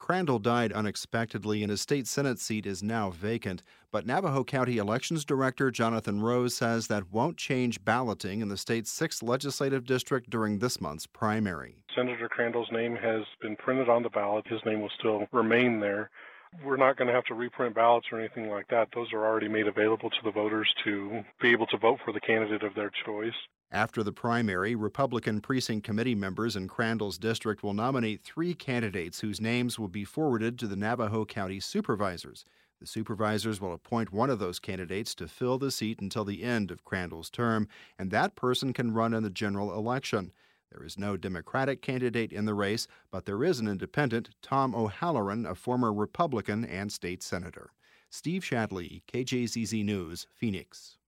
Crandall died unexpectedly, and his state Senate seat is now vacant. But Navajo County Elections Director Jonathan Rose says that won't change balloting in the state's 6th legislative district during this month's primary. Senator Crandall's name has been printed on the ballot. His name will still remain there. We're not going to have to reprint ballots or anything like that. Those are already made available to the voters to be able to vote for the candidate of their choice. After the primary, Republican precinct committee members in Crandall's district will nominate 3 candidates whose names will be forwarded to the Navajo County supervisors. The supervisors will appoint one of those candidates to fill the seat until the end of Crandall's term, and that person can run in the general election. There is no Democratic candidate in the race, but there is an independent, Tom O'Halloran, a former Republican and state senator. Steve Shadley, KJZZ News, Phoenix.